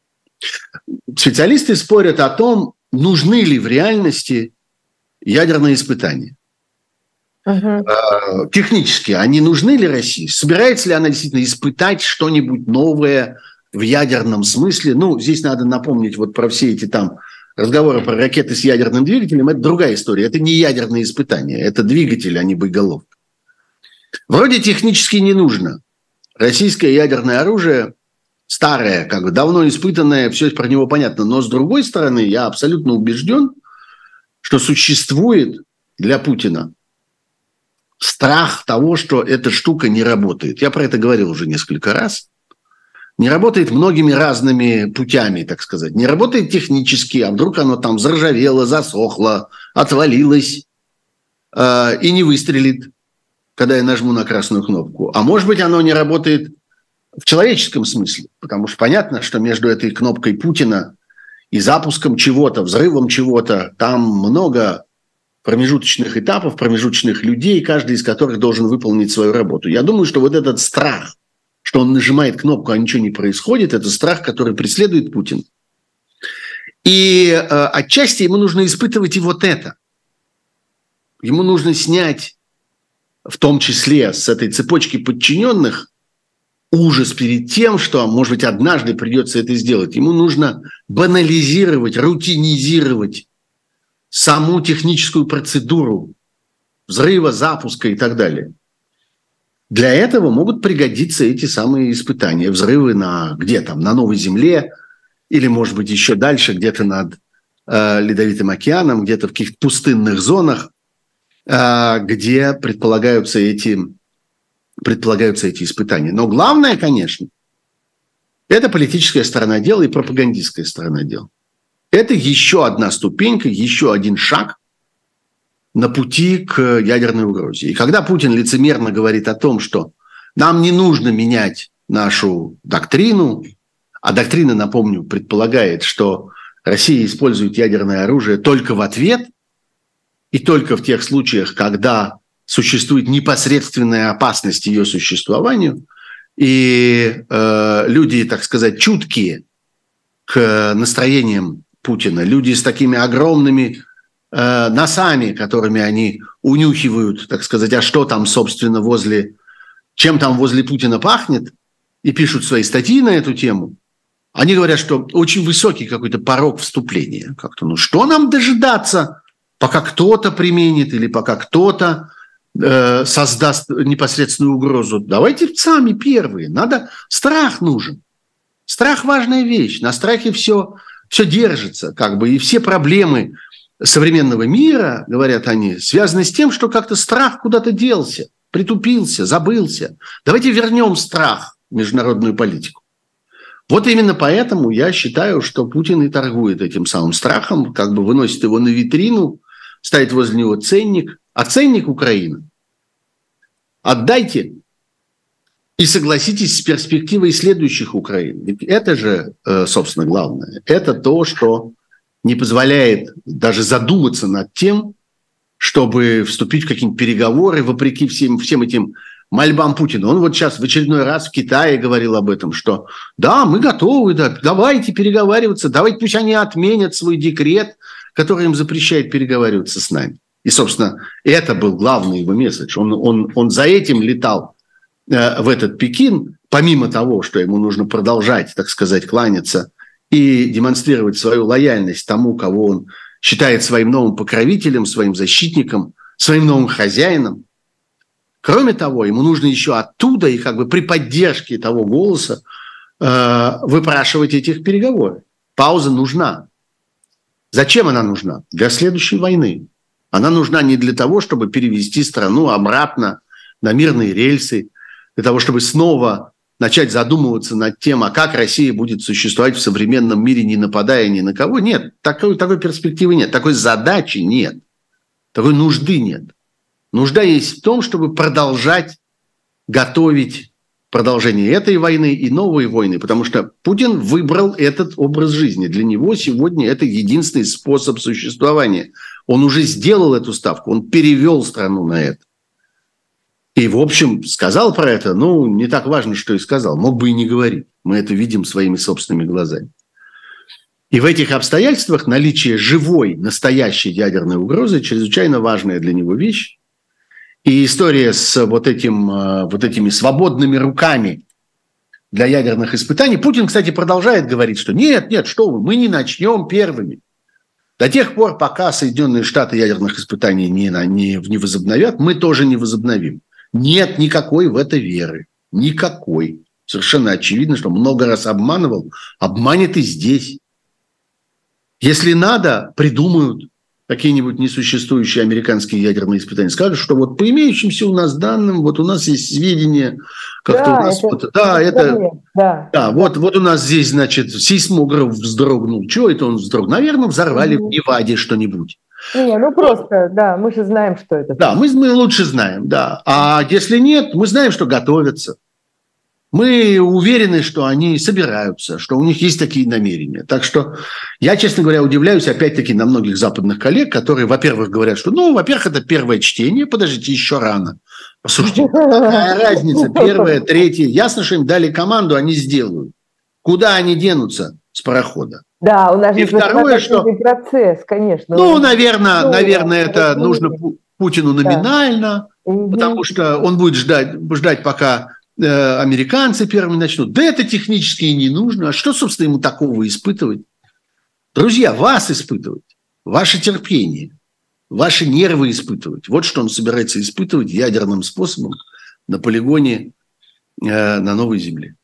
Специалисты спорят о том, нужны ли в реальности ядерные испытания. Uh-huh. Uh, технически, они нужны ли России? Собирается ли она действительно испытать что-нибудь новое в ядерном смысле? Ну, здесь надо напомнить вот про все эти там разговоры про ракеты с ядерным двигателем. Это другая история. Это не ядерные испытания. Это двигатель, а не боеголовка. Вроде технически не нужно. Российское ядерное оружие старое, как бы давно испытанное, все про него понятно. Но с другой стороны, я абсолютно убежден, что существует для Путина страх того, что эта штука не работает. Я про это говорил уже несколько раз. Не работает многими разными путями, так сказать. Не работает технически, а вдруг оно там заржавело, засохло, отвалилось э, и не выстрелит, когда я нажму на красную кнопку. А может быть, оно не работает в человеческом смысле, потому что понятно, что между этой кнопкой Путина и запуском чего-то, взрывом чего-то, там много промежуточных этапов, промежуточных людей, каждый из которых должен выполнить свою работу. Я думаю, что вот этот страх, что он нажимает кнопку, а ничего не происходит, это страх, который преследует Путин. И э, отчасти ему нужно испытывать и вот это. Ему нужно снять в том числе с этой цепочки подчиненных, ужас перед тем, что, может быть, однажды придется это сделать. Ему нужно банализировать, рутинизировать саму техническую процедуру взрыва, запуска и так далее. Для этого могут пригодиться эти самые испытания. Взрывы на, где там, на Новой Земле или, может быть, еще дальше, где-то над э, Ледовитым океаном, где-то в каких-то пустынных зонах, где предполагаются эти, предполагаются эти испытания. Но главное, конечно, это политическая сторона дела и пропагандистская сторона дела. Это еще одна ступенька, еще один шаг на пути к ядерной угрозе. И когда Путин лицемерно говорит о том, что нам не нужно менять нашу доктрину, а доктрина, напомню, предполагает, что Россия использует ядерное оружие только в ответ и только в тех случаях, когда существует непосредственная опасность ее существованию, и э, люди, так сказать, чуткие к настроениям Путина, люди с такими огромными э, носами, которыми они унюхивают, так сказать, а что там, собственно, возле, чем там возле Путина пахнет, и пишут свои статьи на эту тему, они говорят, что очень высокий какой-то порог вступления. Как-то, ну что нам дожидаться, пока кто-то применит или пока кто-то э, создаст непосредственную угрозу. Давайте сами первые. Надо... Страх нужен. Страх – важная вещь. На страхе все, все держится. Как бы, и все проблемы современного мира, говорят они, связаны с тем, что как-то страх куда-то делся, притупился, забылся. Давайте вернем страх в международную политику. Вот именно поэтому я считаю, что Путин и торгует этим самым страхом, как бы выносит его на витрину, ставит возле него ценник, а ценник Украины отдайте и согласитесь с перспективой следующих Украин. Ведь это же, собственно, главное. Это то, что не позволяет даже задуматься над тем, чтобы вступить в какие-нибудь переговоры, вопреки всем, всем этим мольбам Путина. Он вот сейчас в очередной раз в Китае говорил об этом, что да, мы готовы, да, давайте переговариваться, давайте пусть они отменят свой декрет, который им запрещает переговариваться с нами. И, собственно, это был главный его месседж. Он, он, он за этим летал э, в этот Пекин, помимо того, что ему нужно продолжать, так сказать, кланяться и демонстрировать свою лояльность тому, кого он считает своим новым покровителем, своим защитником, своим новым хозяином. Кроме того, ему нужно еще оттуда и как бы при поддержке того голоса э, выпрашивать этих переговоров. Пауза нужна. Зачем она нужна? Для следующей войны. Она нужна не для того, чтобы перевести страну обратно на мирные рельсы, для того, чтобы снова начать задумываться над тем, а как Россия будет существовать в современном мире, не нападая ни на кого. Нет, такой, такой перспективы нет, такой задачи нет, такой нужды нет. Нужда есть в том, чтобы продолжать готовить продолжение этой войны и новой войны, потому что Путин выбрал этот образ жизни. Для него сегодня это единственный способ существования. Он уже сделал эту ставку, он перевел страну на это. И, в общем, сказал про это, ну, не так важно, что и сказал. Мог бы и не говорить. Мы это видим своими собственными глазами. И в этих обстоятельствах наличие живой, настоящей ядерной угрозы чрезвычайно важная для него вещь. И история с вот, этим, вот этими свободными руками для ядерных испытаний. Путин, кстати, продолжает говорить, что нет, нет, что вы, мы не начнем первыми. До тех пор, пока Соединенные Штаты ядерных испытаний не, не, не возобновят, мы тоже не возобновим. Нет никакой в это веры. Никакой. Совершенно очевидно, что много раз обманывал, обманет и здесь. Если надо, придумают какие-нибудь несуществующие американские ядерные испытания. Скажут, что вот по имеющимся у нас данным, вот у нас есть сведения, как-то да, у нас... Это, вот, да, это... Да, да, вот, вот у нас здесь, значит, сейсмограф вздрогнул. Чего это он вздрогнул? Наверное, взорвали угу. в Неваде что-нибудь. Не, ну просто, да, мы же знаем, что это. Да, мы, мы лучше знаем, да. А если нет, мы знаем, что готовятся. Мы уверены, что они собираются, что у них есть такие намерения. Так что я, честно говоря, удивляюсь опять-таки на многих западных коллег, которые, во-первых, говорят, что, ну, во-первых, это первое чтение, подождите, еще рано. Послушайте, какая разница, первое, третье. Ясно, что им дали команду, они сделают. Куда они денутся с парохода? Да, у нас и же второе, что... процесс, конечно. Ну, наверное, ну, наверное, это нужно Путину номинально, да. потому что он будет ждать, ждать пока... американцы первыми начнут. Да это технически и не нужно. А что, собственно, ему такого испытывать? Друзья, вас испытывать. Ваше терпение. Ваши нервы испытывать. Вот что он собирается испытывать ядерным способом на полигоне э, на Новой Земле.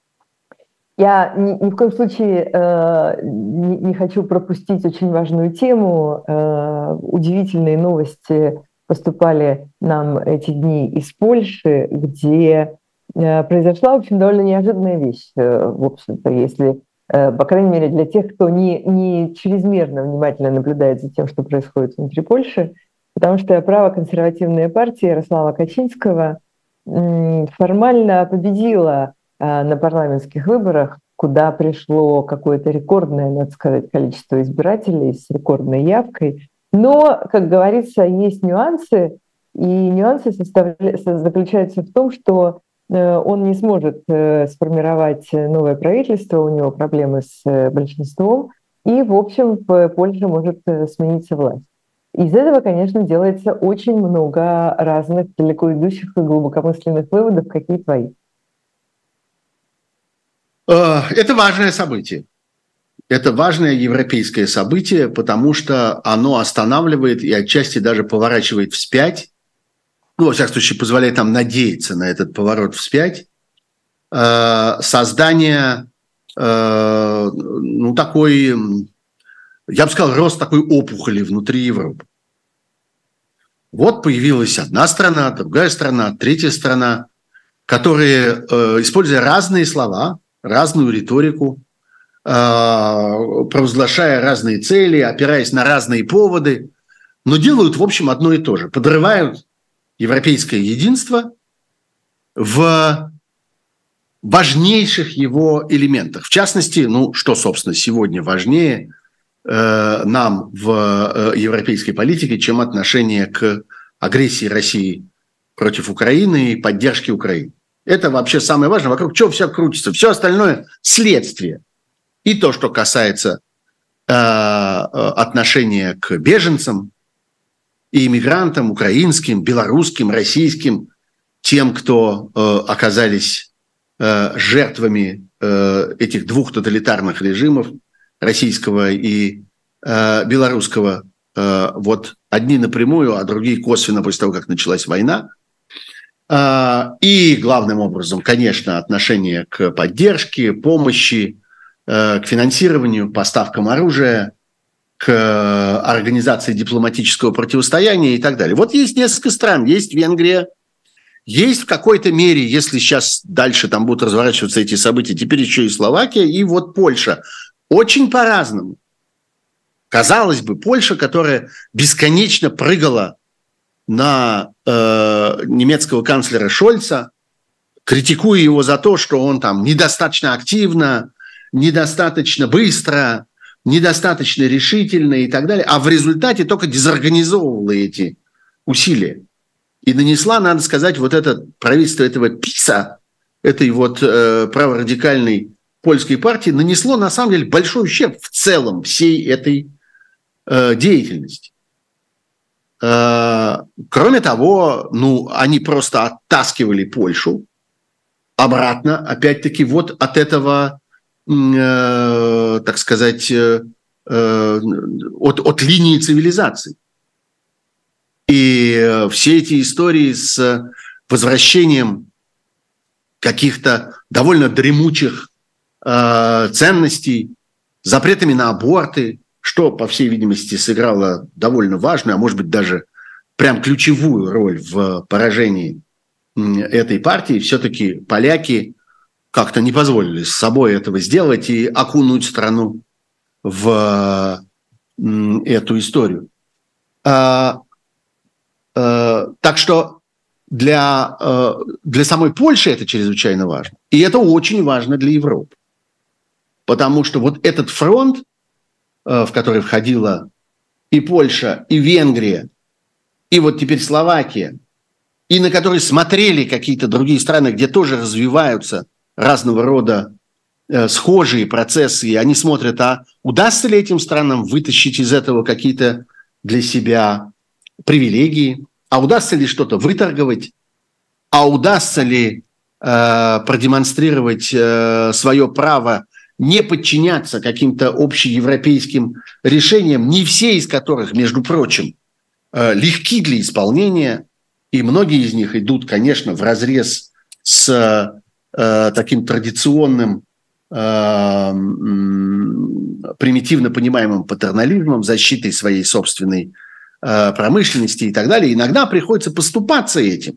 Я ни, ни в коем случае э, не, не хочу пропустить очень важную тему. Э, удивительные новости поступали нам эти дни из Польши, где произошла, в общем, довольно неожиданная вещь, в общем-то, если, по крайней мере, для тех, кто не, не чрезмерно внимательно наблюдает за тем, что происходит внутри Польши, потому что правоконсервативная партия Ярослава Качинского формально победила на парламентских выборах, куда пришло какое-то рекордное, надо сказать, количество избирателей с рекордной явкой. Но, как говорится, есть нюансы, и нюансы составля... заключаются в том, что он не сможет сформировать новое правительство, у него проблемы с большинством, и, в общем, в Польше может смениться власть. Из этого, конечно, делается очень много разных далеко идущих и глубокомысленных выводов. Какие твои? Это важное событие. Это важное европейское событие, потому что оно останавливает и отчасти даже поворачивает вспять, ну, во всяком случае, позволяет нам надеяться на этот поворот вспять, э, создание, э, ну, такой, я бы сказал, рост такой опухоли внутри Европы. Вот появилась одна страна, другая страна, третья страна, которые, э, используя разные слова, разную риторику, э, провозглашая разные цели, опираясь на разные поводы, но делают, в общем, одно и то же. Подрывают европейское единство в важнейших его элементах. В частности, ну, что, собственно, сегодня важнее э, нам в э, европейской политике, чем отношение к агрессии России против Украины и поддержке Украины. Это вообще самое важное, вокруг чего все крутится. Все остальное – следствие. И то, что касается э, отношения к беженцам, и иммигрантам, украинским, белорусским, российским, тем, кто э, оказались э, жертвами э, этих двух тоталитарных режимов, российского и э, белорусского, э, вот одни напрямую, а другие косвенно после того, как началась война. Э, и главным образом, конечно, отношение к поддержке, помощи, э, к финансированию, поставкам оружия, к организации дипломатического противостояния и так далее. Вот есть несколько стран, есть Венгрия, есть в какой-то мере, если сейчас дальше там будут разворачиваться эти события, теперь еще и Словакия, и вот Польша. Очень по-разному. Казалось бы, Польша, которая бесконечно прыгала на э, немецкого канцлера Шольца, критикуя его за то, что он там недостаточно активно, недостаточно быстро, недостаточно решительно и так далее, а в результате только дезорганизовывала эти усилия. И нанесла, надо сказать, вот это правительство этого ПИСа, этой вот э, праворадикальной польской партии, нанесло на самом деле большой ущерб в целом всей этой э, деятельности. Э, кроме того, ну, они просто оттаскивали Польшу обратно, опять-таки, вот от этого, э, так сказать, э, э, от, от линии цивилизации. И все эти истории с возвращением каких-то довольно дремучих э, ценностей, запретами на аборты, что, по всей видимости, сыграло довольно важную, а может быть даже прям ключевую роль в поражении этой партии, все-таки поляки как-то не позволили с собой этого сделать и окунуть страну в эту историю. Так что для, для самой Польши это чрезвычайно важно. И это очень важно для Европы. Потому что вот этот фронт, в который входила и Польша, и Венгрия, и вот теперь Словакия, и на который смотрели какие-то другие страны, где тоже развиваются разного рода схожие процессы, и они смотрят, а удастся ли этим странам вытащить из этого какие-то для себя привилегии, а удастся ли что-то выторговать, а удастся ли э, продемонстрировать э, свое право не подчиняться каким-то общеевропейским решениям, не все из которых, между прочим, э, легки для исполнения, и многие из них идут, конечно, вразрез с э, таким традиционным, э, примитивно понимаемым патернализмом, защитой своей собственной промышленности и так далее. Иногда приходится поступаться этим,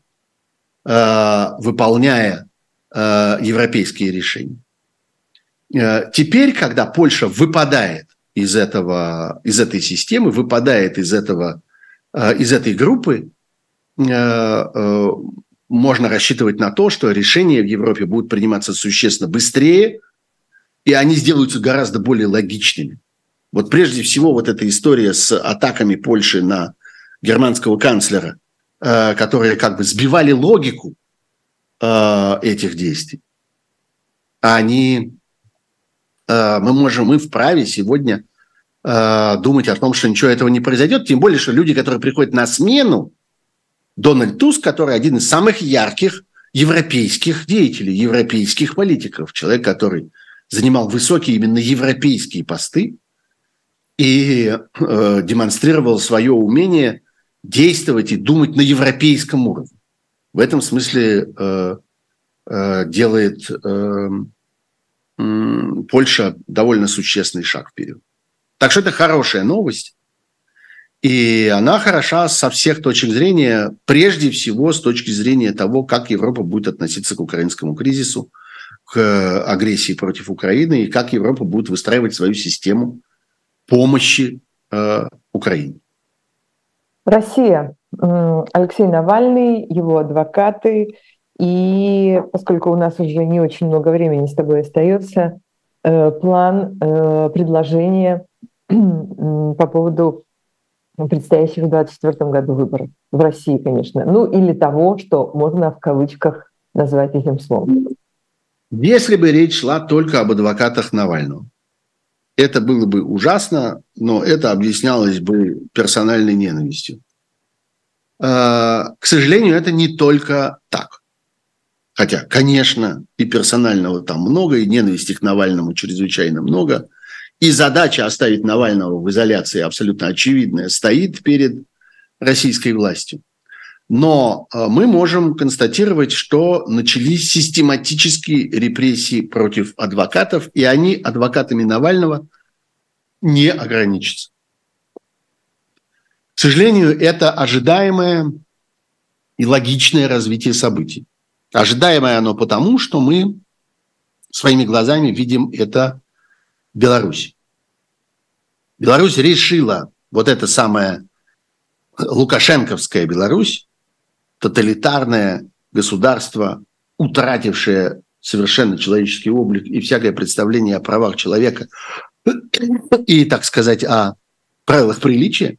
выполняя европейские решения. Теперь, когда Польша выпадает из этого, из этой системы, выпадает из этого, из этой группы, можно рассчитывать на то, что решения в Европе будут приниматься существенно быстрее, и они сделаются гораздо более логичными. Вот прежде всего вот эта история с атаками Польши на германского канцлера, э, которые как бы сбивали логику э, этих действий. Они, э, мы можем, мы вправе сегодня э, думать о том, что ничего этого не произойдет, тем более, что люди, которые приходят на смену, Дональд Туск, который один из самых ярких европейских деятелей, европейских политиков, человек, который занимал высокие именно европейские посты, и э, демонстрировал свое умение действовать и думать на европейском уровне. В этом смысле э, э, делает э, э, Польша довольно существенный шаг вперед. Так что это хорошая новость. И она хороша со всех точек зрения, прежде всего с точки зрения того, как Европа будет относиться к украинскому кризису, к агрессии против Украины, и как Европа будет выстраивать свою систему помощи э, Украине. Россия. Алексей Навальный, его адвокаты. И поскольку у нас уже не очень много времени с тобой остается, э, план, э, предложение э, по поводу предстоящих в двадцать четвёртом году выборов. В России, конечно. Ну или того, что можно в кавычках назвать этим словом. Если бы речь шла только об адвокатах Навального, это было бы ужасно, но это объяснялось бы персональной ненавистью. К сожалению, это не только так. Хотя, конечно, и персонального там много, и ненависти к Навальному чрезвычайно много. И задача оставить Навального в изоляции абсолютно очевидная стоит перед российской властью. Но мы можем констатировать, что начались систематические репрессии против адвокатов, и они адвокатами Навального не ограничатся. К сожалению, это ожидаемое и логичное развитие событий. Ожидаемое оно потому, что мы своими глазами видим это в Беларуси. Беларусь решила, вот это самая лукашенковская Беларусь, тоталитарное государство, утратившее совершенно человеческий облик и всякое представление о правах человека и, так сказать, о правилах приличия,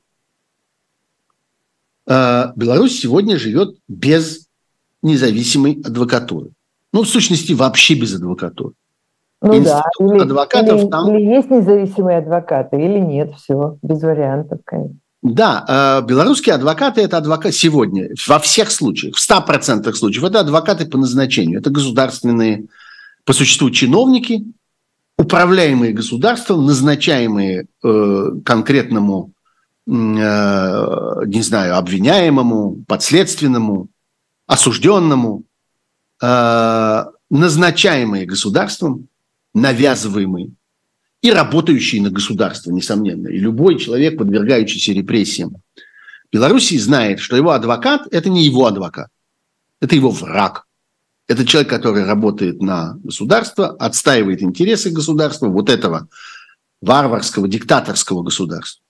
Беларусь сегодня живет без независимой адвокатуры. Ну, в сущности, вообще без адвокатуры. Ну Институт да, или, адвокатов или, там... или есть независимые адвокаты, или нет, все, без вариантов, конечно. Да, белорусские адвокаты – это адвокаты сегодня, во всех случаях, в ста процентах случаев, это адвокаты по назначению. Это государственные, по существу, чиновники, управляемые государством, назначаемые э, конкретному, э, не знаю, обвиняемому, подследственному, осужденному, э, назначаемые государством, навязываемые и работающие на государство, несомненно. И любой человек, подвергающийся репрессиям в Белоруссии, знает, что его адвокат – это не его адвокат, это его враг. Это человек, который работает на государство, отстаивает интересы государства, вот этого варварского, диктаторского государства.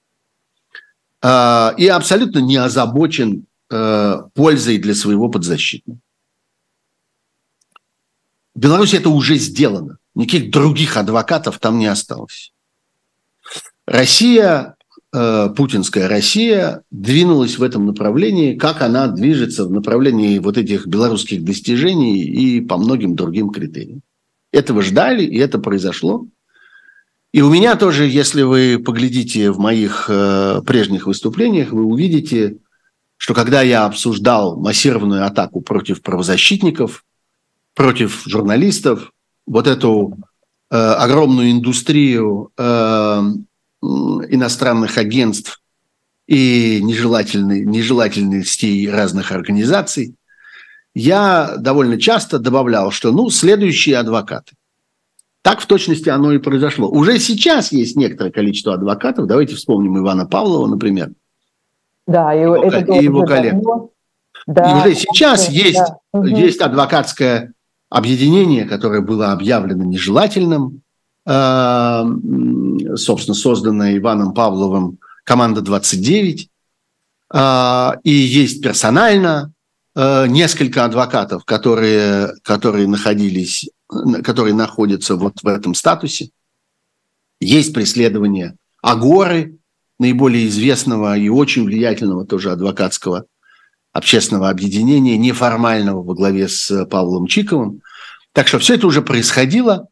И абсолютно не озабочен пользой для своего подзащитного. В Беларуси это уже сделано. Никаких других адвокатов там не осталось. Россия, э, путинская Россия, двинулась в этом направлении, как она движется в направлении вот этих белорусских достижений и по многим другим критериям. Этого ждали, и это произошло. И у меня тоже, если вы поглядите в моих э, прежних выступлениях, вы увидите, что когда я обсуждал массированную атаку против правозащитников, против журналистов, вот эту э, огромную индустрию э, иностранных агентств и нежелательной, нежелательностей разных организаций, я довольно часто добавлял, что ну, следующие адвокаты. Так в точности оно и произошло. Уже сейчас есть некоторое количество адвокатов. Давайте вспомним Ивана Павлова, например. Да, и, его, это и его коллег. Да, и уже сейчас да, есть, да. есть адвокатское объединение, которое было объявлено нежелательным, э, собственно, созданное Иваном Павловым, команда двадцать девять, э, и есть персонально э, несколько адвокатов, которые, которые находились, которые находятся вот в этом статусе. Есть преследование Агоры, наиболее известного и очень влиятельного тоже адвокатского общественного объединения, неформального во главе с Павлом Чиковым. Так что все это уже происходило.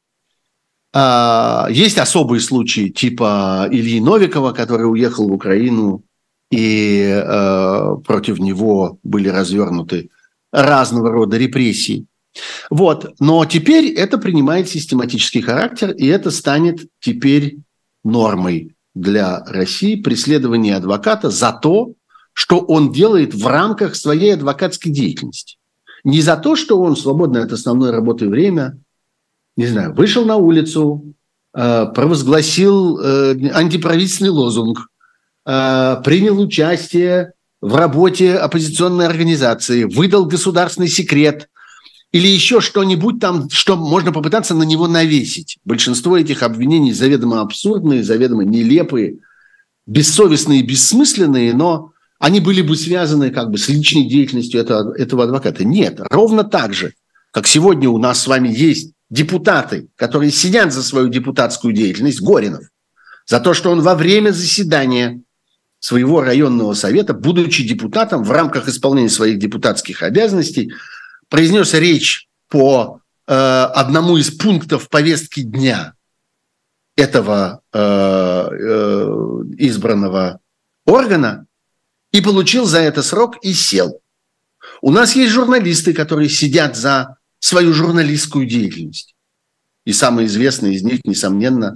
Есть особые случаи типа Ильи Новикова, который уехал в Украину, и против него были развернуты разного рода репрессии. Вот. Но теперь это принимает систематический характер, и это станет теперь нормой для России, преследование адвоката за то, что он делает в рамках своей адвокатской деятельности. Не за то, что он свободное от основной работы время, не знаю, вышел на улицу, э, провозгласил э, антиправительственный лозунг, э, принял участие в работе оппозиционной организации, выдал государственный секрет или еще что-нибудь там, что можно попытаться на него навесить. Большинство этих обвинений заведомо абсурдные, заведомо нелепые, бессовестные, бессмысленные, но они были бы связаны как бы с личной деятельностью этого, этого адвоката. Нет, ровно так же, как сегодня у нас с вами есть депутаты, которые сидят за свою депутатскую деятельность, Горинов, за то, что он во время заседания своего районного совета, будучи депутатом, в рамках исполнения своих депутатских обязанностей, произнес речь по э, одному из пунктов повестки дня этого э, э, избранного органа, и получил за это срок и сел. У нас есть журналисты, которые сидят за свою журналистскую деятельность. И самый известный из них, несомненно,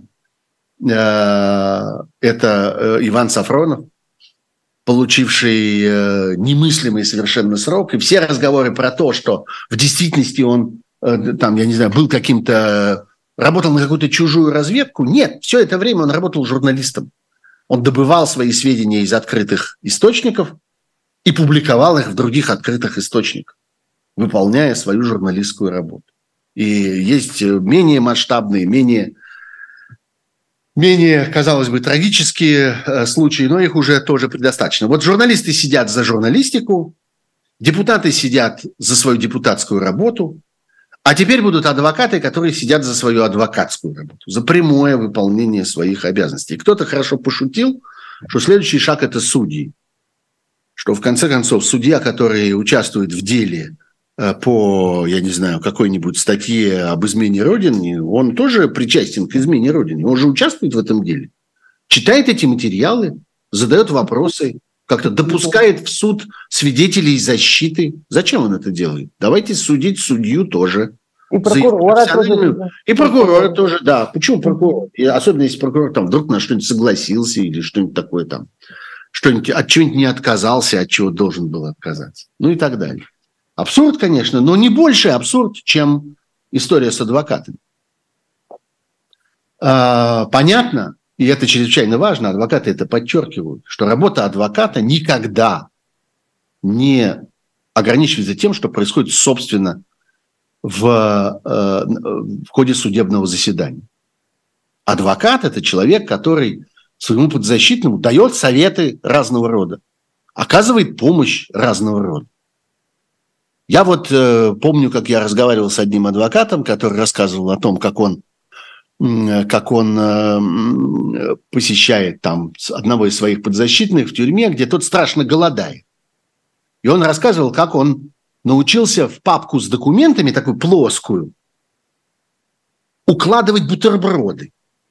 это Иван Сафронов, получивший немыслимый совершенно срок. И все разговоры про то, что в действительности он, там, я не знаю, был каким-то, работал на какую-то чужую разведку. Нет, все это время он работал журналистом. Он добывал свои сведения из открытых источников и публиковал их в других открытых источниках, выполняя свою журналистскую работу. И есть менее масштабные, менее, менее, казалось бы, трагические случаи, но их уже тоже предостаточно. Вот журналисты сидят за журналистику, депутаты сидят за свою депутатскую работу, а теперь будут адвокаты, которые сидят за свою адвокатскую работу, за прямое выполнение своих обязанностей. Кто-то хорошо пошутил, что следующий шаг – это судьи. Что, в конце концов, судья, который участвует в деле по, я не знаю, какой-нибудь статье об измене Родины, он тоже причастен к измене Родины. Он же участвует в этом деле. Читает эти материалы, задает вопросы, как-то допускает в суд свидетелей защиты. Зачем он это делает? Давайте судить судью тоже. И прокурора тоже. И прокурора тоже, да. Почему прокурор? И особенно если прокурор там вдруг на что-нибудь согласился или что-нибудь такое там, что-нибудь, от чего-нибудь не отказался, от чего должен был отказаться. Ну и так далее. Абсурд, конечно, но не больше абсурд, чем история с адвокатами. А, понятно, и это чрезвычайно важно, адвокаты это подчеркивают, что работа адвоката никогда не ограничивается тем, что происходит, собственно, в, в ходе судебного заседания. Адвокат – это человек, который своему подзащитному дает советы разного рода, оказывает помощь разного рода. Я вот э, помню, как я разговаривал с одним адвокатом, который рассказывал о том, как он, э, как он э, посещает там одного из своих подзащитных в тюрьме, где тот страшно голодает. И он рассказывал, как он научился в папку с документами, такую плоскую, укладывать бутерброды.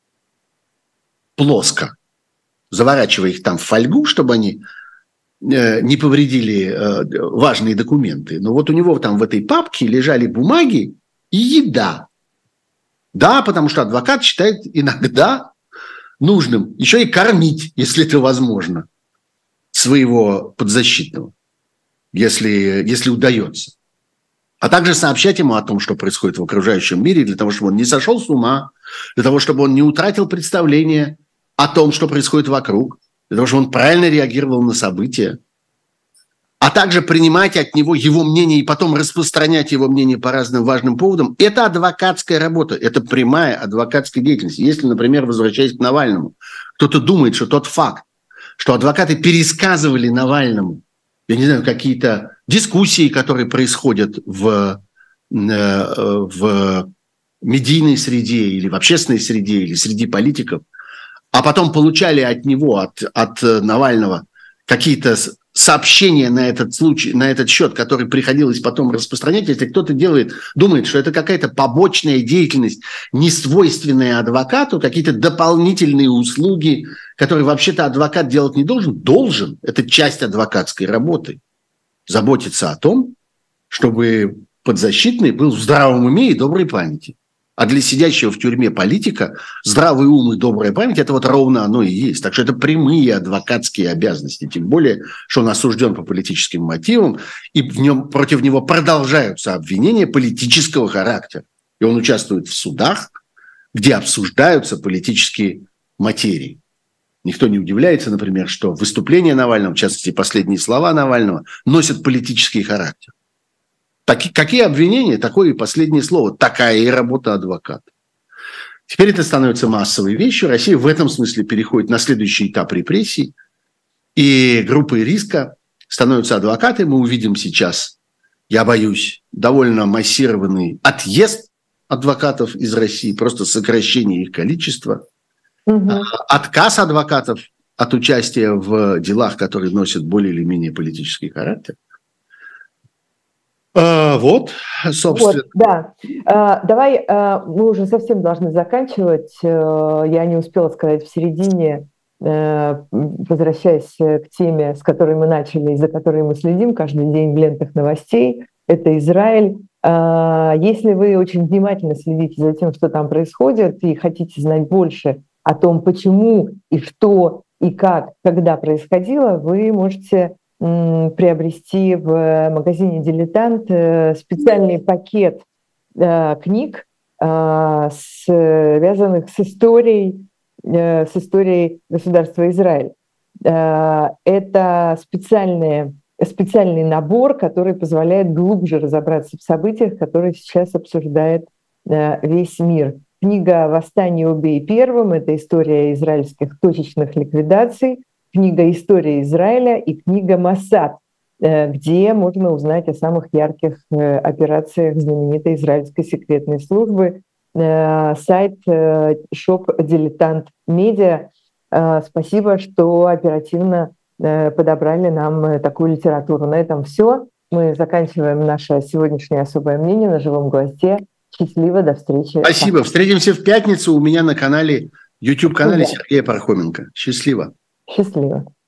Плоско. Заворачивая их там в фольгу, чтобы они не повредили важные документы. Но вот у него там в этой папке лежали бумаги и еда. Да, потому что адвокат считает иногда нужным еще и кормить, если это возможно, своего подзащитного, если, если удается. А также сообщать ему о том, что происходит в окружающем мире, для того, чтобы он не сошел с ума, для того, чтобы он не утратил представление о том, что происходит вокруг, для того, чтобы он правильно реагировал на события, а также принимать от него его мнение и потом распространять его мнение по разным важным поводам. Это адвокатская работа, это прямая адвокатская деятельность. Если, например, возвращаясь к Навальному, кто-то думает, что тот факт, что адвокаты пересказывали Навальному, я не знаю, какие-то дискуссии, которые происходят в, в медийной среде или в общественной среде, или среди политиков, а потом получали от него, от, от Навального, какие-то сообщения на этот случай, на этот счет, которые приходилось потом распространять, если кто-то делает, думает, что это какая-то побочная деятельность, не свойственная адвокату, какие-то дополнительные услуги, которые вообще-то адвокат делать не должен, должен. Это часть адвокатской работы. Заботиться о том, чтобы подзащитный был в здравом уме и доброй памяти. А для сидящего в тюрьме политика здравый ум и добрая память – это вот ровно оно и есть. Так что это прямые адвокатские обязанности. Тем более, что он осужден по политическим мотивам, и в нем, против него продолжаются обвинения политического характера. И он участвует в судах, где обсуждаются политические материи. Никто не удивляется, например, что выступления Навального, в частности, последние слова Навального, носят политический характер. Так, какие обвинения, такое и последнее слово. Такая и работа адвоката. Теперь это становится массовой вещью. Россия в этом смысле переходит на следующий этап репрессий. И группой риска становятся адвокаты. Мы увидим сейчас, я боюсь, довольно массированный отъезд адвокатов из России, просто сокращение их количества. Угу. Отказ адвокатов от участия в делах, которые носят более или менее политический характер. А, вот, собственно. Вот, да. А, давай, а, мы уже совсем должны заканчивать. А, я не успела сказать в середине. возвращаясь к теме, с которой мы начали и за которой мы следим каждый день в лентах новостей, это Израиль. Если вы очень внимательно следите за тем, что там происходит, и хотите знать больше о том, почему и что и как, когда происходило, вы можете приобрести в магазине «Дилетант» специальный пакет книг, связанных с историей, с историей государства Израиль. Это специальные, специальный набор, который позволяет глубже разобраться в событиях, которые сейчас обсуждает весь мир. Книга «Восстание убей первым» — это история израильских точечных ликвидаций, книга «История Израиля» и книга «Моссад», где можно узнать о самых ярких операциях знаменитой израильской секретной службы. Сайт шоп «Дилетант Медиа». Спасибо, что оперативно подобрали нам такую литературу. На этом все. Мы заканчиваем наше сегодняшнее особое мнение на живом гвозде. Счастливо, до встречи. Спасибо. Встретимся в пятницу у меня на канале, YouTube-канале Сергея Пархоменко. Счастливо. Счастливо.